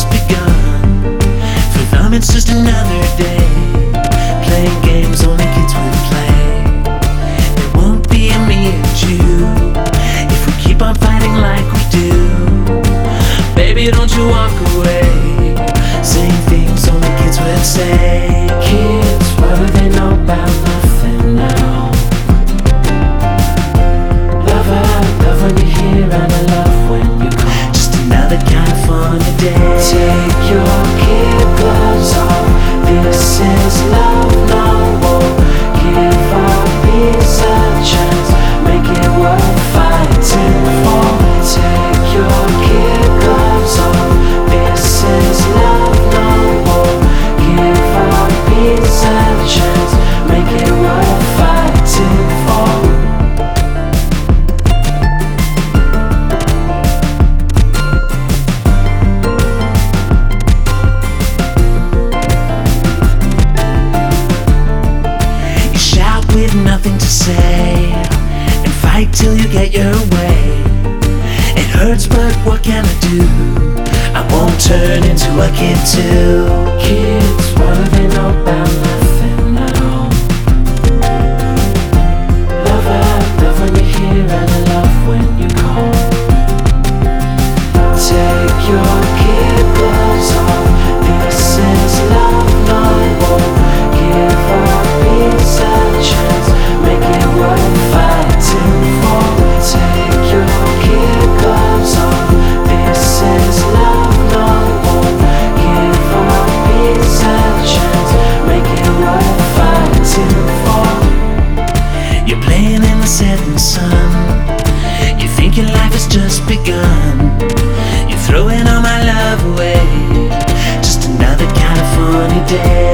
just begun. For them it's just another day, playing games only kids would play. It won't be me and you if we keep on fighting like we do. Baby, don't you walk away, saying things only kids would say. Kids, what do they know about nothing now? Love when you're here and I love when you call. Just another kind of funny day. Take your kid gloves off, this is love no more. Give our peace a chance, make it worth fighting for. Take your kid gloves off, this is love no more. Give our peace a chance, make it worth fighting for. With nothing to say, and fight till you get your way. It hurts, but what can I do? I won't turn into a kid too. Kids, what do they know about nothing now? Love when you're here and I love when you call. Take your kid gloves off, this is love no more. Give our peace a chance, make it worth fighting for. Take your kid gloves off, this is love no more. Give our peace a chance, make it worth fighting for. You're playing in the setting sun, you think your life has just begun. You're throwing all my love away, just another kind of funny day.